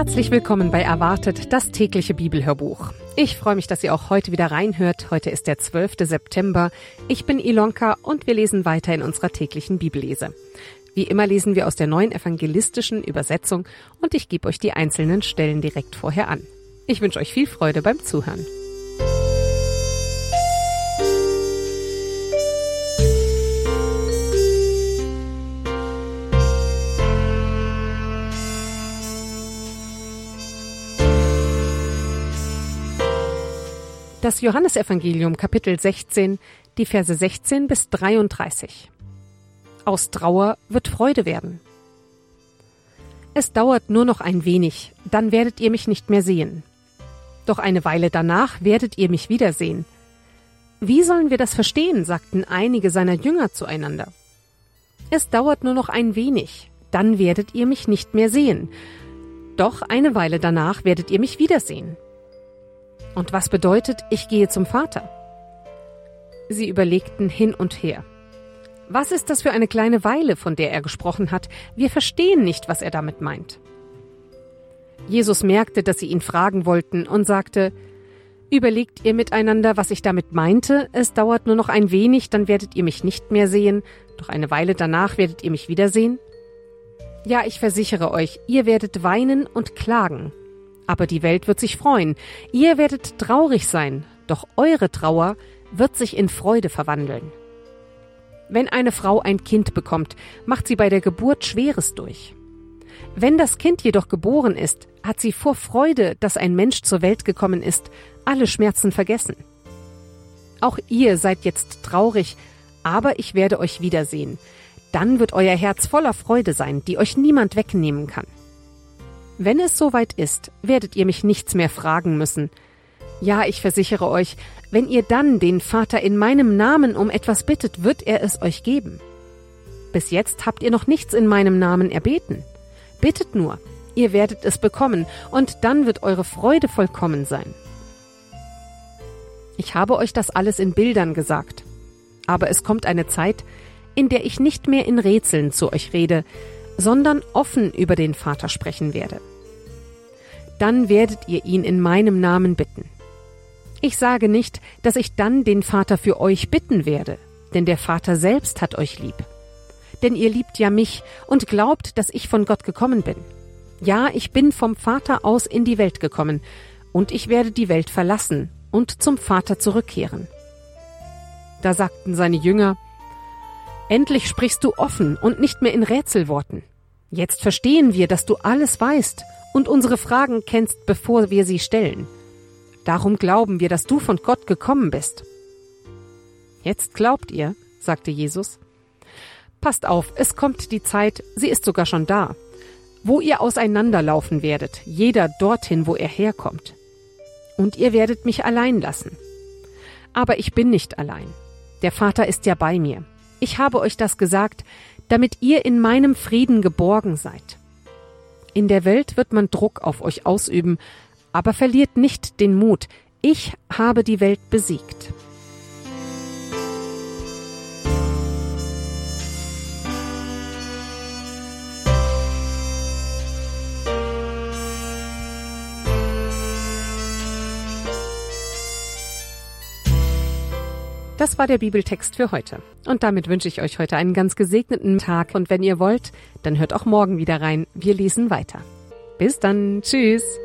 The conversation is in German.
Herzlich willkommen bei Erwartet, das tägliche Bibelhörbuch. Ich freue mich, dass ihr auch heute wieder reinhört. Heute ist der 12. September. Ich bin Ilonka und wir lesen weiter in unserer täglichen Bibellese. Wie immer lesen wir aus der neuen evangelistischen Übersetzung und ich gebe euch die einzelnen Stellen direkt vorher an. Ich wünsche euch viel Freude beim Zuhören. Das Johannesevangelium, Kapitel 16, die Verse 16 bis 33. Aus Trauer wird Freude werden. Es dauert nur noch ein wenig, dann werdet ihr mich nicht mehr sehen. Doch eine Weile danach werdet ihr mich wiedersehen. Wie sollen wir das verstehen, sagten einige seiner Jünger zueinander. Es dauert nur noch ein wenig, dann werdet ihr mich nicht mehr sehen. Doch eine Weile danach werdet ihr mich wiedersehen. Und was bedeutet, ich gehe zum Vater? Sie überlegten hin und her. Was ist das für eine kleine Weile, von der er gesprochen hat? Wir verstehen nicht, was er damit meint. Jesus merkte, dass sie ihn fragen wollten und sagte, überlegt ihr miteinander, was ich damit meinte? Es dauert nur noch ein wenig, dann werdet ihr mich nicht mehr sehen, doch eine Weile danach werdet ihr mich wiedersehen. Ja, ich versichere euch, ihr werdet weinen und klagen. Aber die Welt wird sich freuen. Ihr werdet traurig sein, doch eure Trauer wird sich in Freude verwandeln. Wenn eine Frau ein Kind bekommt, macht sie bei der Geburt Schweres durch. Wenn das Kind jedoch geboren ist, hat sie vor Freude, dass ein Mensch zur Welt gekommen ist, alle Schmerzen vergessen. Auch ihr seid jetzt traurig, aber ich werde euch wiedersehen. Dann wird euer Herz voller Freude sein, die euch niemand wegnehmen kann. Wenn es soweit ist, werdet ihr mich nichts mehr fragen müssen. Ja, ich versichere euch, wenn ihr dann den Vater in meinem Namen um etwas bittet, wird er es euch geben. Bis jetzt habt ihr noch nichts in meinem Namen erbeten. Bittet nur, ihr werdet es bekommen, und dann wird eure Freude vollkommen sein. Ich habe euch das alles in Bildern gesagt. Aber es kommt eine Zeit, in der ich nicht mehr in Rätseln zu euch rede, sondern offen über den Vater sprechen werde. Dann werdet ihr ihn in meinem Namen bitten. Ich sage nicht, dass ich dann den Vater für euch bitten werde, denn der Vater selbst hat euch lieb. Denn ihr liebt ja mich und glaubt, dass ich von Gott gekommen bin. Ja, ich bin vom Vater aus in die Welt gekommen, und ich werde die Welt verlassen und zum Vater zurückkehren. Da sagten seine Jünger, endlich sprichst du offen und nicht mehr in Rätselworten. Jetzt verstehen wir, dass du alles weißt und unsere Fragen kennst, bevor wir sie stellen. Darum glauben wir, dass du von Gott gekommen bist. Jetzt glaubt ihr, sagte Jesus. Passt auf, es kommt die Zeit, sie ist sogar schon da, wo ihr auseinanderlaufen werdet, jeder dorthin, wo er herkommt. Und ihr werdet mich allein lassen. Aber ich bin nicht allein. Der Vater ist ja bei mir. Ich habe euch das gesagt, damit ihr in meinem Frieden geborgen seid. In der Welt wird man Druck auf euch ausüben, aber verliert nicht den Mut. Ich habe die Welt besiegt. Das war der Bibeltext für heute. Und damit wünsche ich euch heute einen ganz gesegneten Tag. Und wenn ihr wollt, dann hört auch morgen wieder rein. Wir lesen weiter. Bis dann. Tschüss.